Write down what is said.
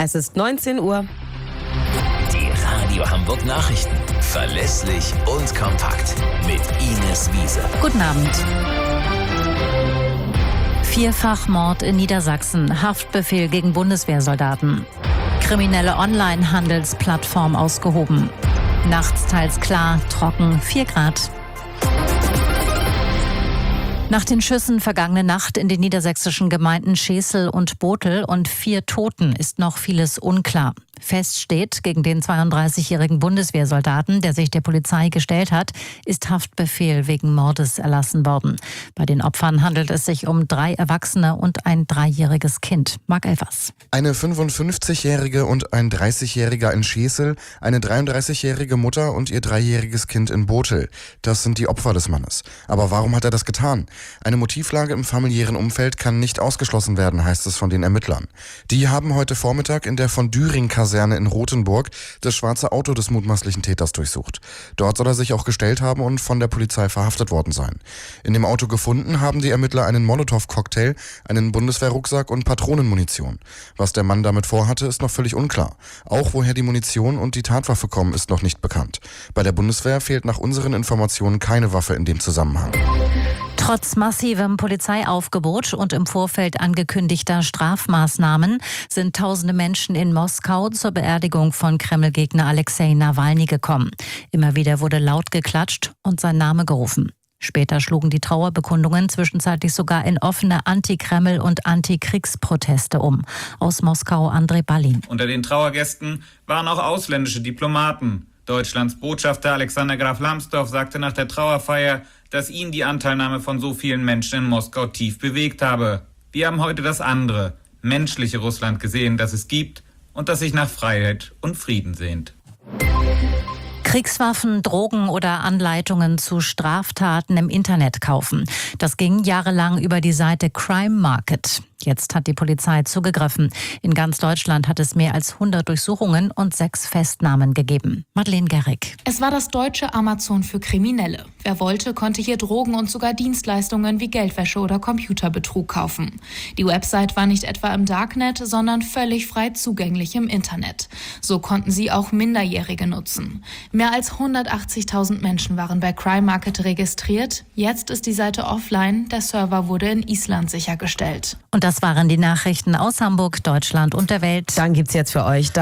Es ist 19 Uhr. Die Radio Hamburg Nachrichten. Verlässlich und kompakt. Mit Ines Wiese. Guten Abend. Vierfachmord in Niedersachsen. Haftbefehl gegen Bundeswehrsoldaten. Kriminelle Online-Handelsplattform ausgehoben. Nachts teils klar, trocken, 4 Grad. Nach den Schüssen vergangene Nacht in den niedersächsischen Gemeinden Schesel und Bothel und 4 Toten ist noch vieles unklar. Fest steht, gegen den 32-jährigen Bundeswehrsoldaten, der sich der Polizei gestellt hat, ist Haftbefehl wegen Mordes erlassen worden. Bei den Opfern handelt es sich um 3 Erwachsene und ein 3-jähriges Kind. Marc Elfers. Eine 55-jährige und ein 30-jähriger in Schesel, eine 33-jährige Mutter und ihr 3-jähriges Kind in Bothel. Das sind die Opfer des Mannes. Aber warum hat er das getan? Eine Motivlage im familiären Umfeld kann nicht ausgeschlossen werden, heißt es von den Ermittlern. Die haben heute Vormittag in der von Düring-Kaserne in Rothenburg das schwarze Auto des mutmaßlichen Täters durchsucht. Dort soll er sich auch gestellt haben und von der Polizei verhaftet worden sein. In dem Auto gefunden haben die Ermittler einen Molotow-Cocktail, einen Bundeswehrrucksack und Patronenmunition. Was der Mann damit vorhatte, ist noch völlig unklar. Auch woher die Munition und die Tatwaffe kommen, ist noch nicht bekannt. Bei der Bundeswehr fehlt nach unseren Informationen keine Waffe in dem Zusammenhang. Trotz massivem Polizeiaufgebot und im Vorfeld angekündigter Strafmaßnahmen sind tausende Menschen in Moskau zur Beerdigung von Kreml-Gegner Alexei Nawalny gekommen. Immer wieder wurde laut geklatscht und sein Name gerufen. Später schlugen die Trauerbekundungen zwischenzeitlich sogar in offene Anti-Kreml- und Anti-Kriegsproteste um. Aus Moskau Andrei Balin. Unter den Trauergästen waren auch ausländische Diplomaten. Deutschlands Botschafter Alexander Graf Lambsdorff sagte nach der Trauerfeier, dass ihn die Anteilnahme von so vielen Menschen in Moskau tief bewegt habe. Wir haben heute das andere, menschliche Russland gesehen, das es gibt und das sich nach Freiheit und Frieden sehnt. Kriegswaffen, Drogen oder Anleitungen zu Straftaten im Internet kaufen. Das ging jahrelang über die Seite Crime Market. Jetzt hat die Polizei zugegriffen. In ganz Deutschland hat es mehr als 100 Durchsuchungen und 6 Festnahmen gegeben. Madeleine Gerrig. Es war das deutsche Amazon für Kriminelle. Wer wollte, konnte hier Drogen und sogar Dienstleistungen wie Geldwäsche oder Computerbetrug kaufen. Die Website war nicht etwa im Darknet, sondern völlig frei zugänglich im Internet. So konnten sie auch Minderjährige nutzen. Mehr als 180.000 Menschen waren bei Crime Market registriert. Jetzt ist die Seite offline. Der Server wurde in Island sichergestellt. Und das waren die Nachrichten aus Hamburg, Deutschland und der Welt. Dann gibt's jetzt für euch